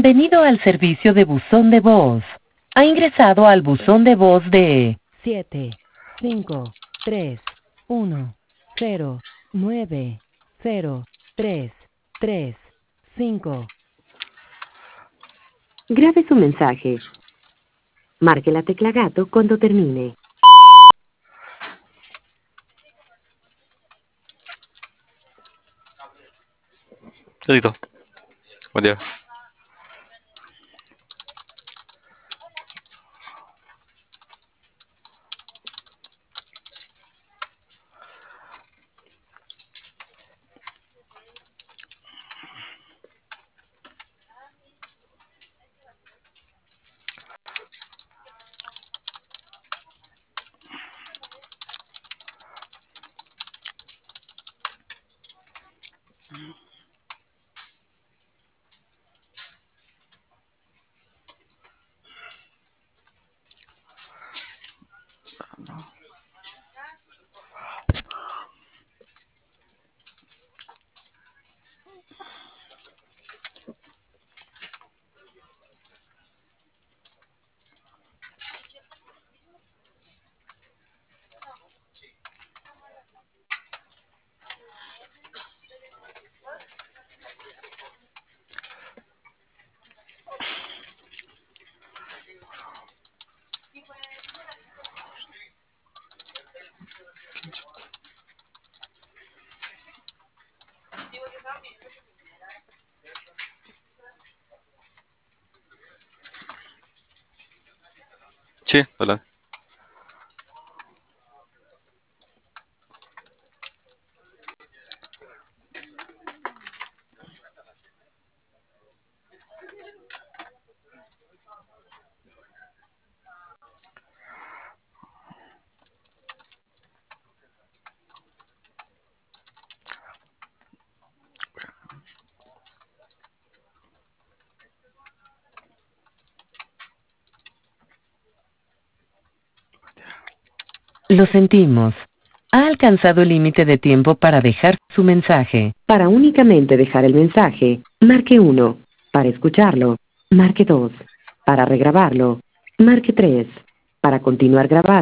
Bienvenido al servicio de buzón de voz. Ha ingresado al buzón de voz de 7 5 3 1 0 9 0 3 3 5. Grabe su mensaje. Marque la tecla gato cuando termine. Listo. Buen día. Sí, hola. Lo sentimos. Ha alcanzado el límite de tiempo para dejar su mensaje. Para únicamente dejar el mensaje, marque 1. Para escucharlo, marque 2. Para regrabarlo, marque 3. Para continuar grabando.